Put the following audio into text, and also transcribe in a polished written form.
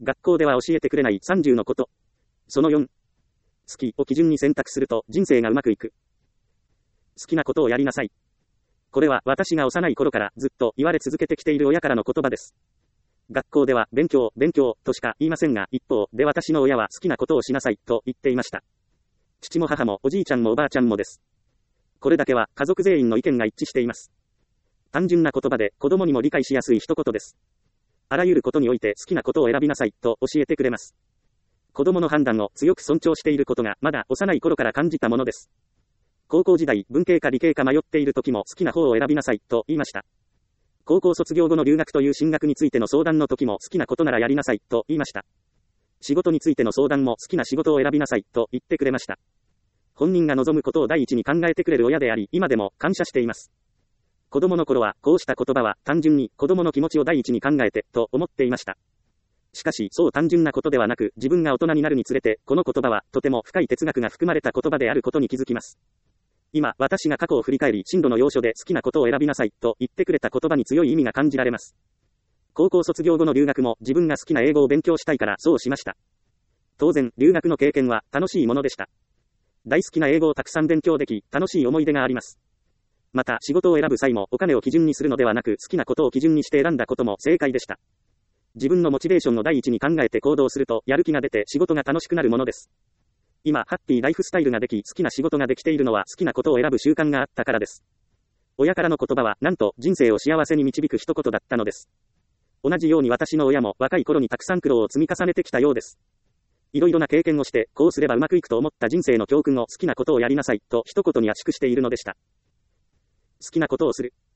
学校では教えてくれない30のこと。その4。好きを基準に選択すると人生がうまくいく。好きなことをやりなさい。これは私が幼い頃からずっと言われ続けてきている親からの言葉です。学校では勉強、勉強としか言いませんが、一方で私の親は好きなことをしなさいと言っていました。父も母もおじいちゃんもおばあちゃんもです。これだけは家族全員の意見が一致しています。単純な言葉で子供にも理解しやすい一言です。あらゆることにおいて好きなことを選びなさいと教えてくれます。子供の判断を強く尊重していることがまだ幼い頃から感じたものです。高校時代、文系か理系か迷っている時も好きな方を選びなさいと言いました。高校卒業後の留学という進学についての相談の時も好きなことならやりなさいと言いました。仕事についての相談も好きな仕事を選びなさいと言ってくれました。本人が望むことを第一に考えてくれる親であり、今でも感謝しています。子供の頃はこうした言葉は単純に子供の気持ちを第一に考えてと思っていました。しかしそう単純なことではなく、自分が大人になるにつれてこの言葉はとても深い哲学が含まれた言葉であることに気づきます。今私が過去を振り返り、進路の要所で好きなことを選びなさいと言ってくれた言葉に強い意味が感じられます。高校卒業後の留学も自分が好きな英語を勉強したいからそうしました。当然留学の経験は楽しいものでした。大好きな英語をたくさん勉強でき、楽しい思い出があります。また仕事を選ぶ際もお金を基準にするのではなく、好きなことを基準にして選んだことも正解でした。自分のモチベーションの第一に考えて行動するとやる気が出て仕事が楽しくなるものです。今ハッピーライフスタイルができ、好きな仕事ができているのは好きなことを選ぶ習慣があったからです。親からの言葉はなんと人生を幸せに導く一言だったのです。同じように私の親も若い頃にたくさん苦労を積み重ねてきたようです。いろいろな経験をして、こうすればうまくいくと思った人生の教訓を好きなことをやりなさいと一言に圧縮しているのでした。好きなことをする。